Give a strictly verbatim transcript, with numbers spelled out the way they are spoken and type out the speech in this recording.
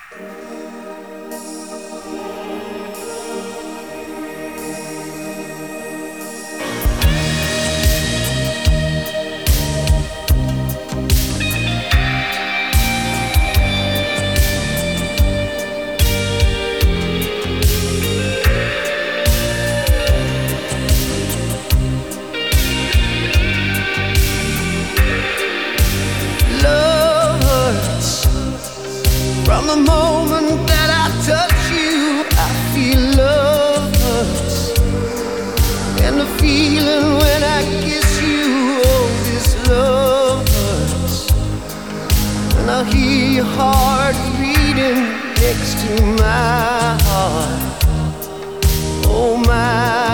From the moment that I touch you, I feel love hurts. And the feeling when I kiss you, oh, this love hurts. And I hear your heart beating next to my heart. Oh, my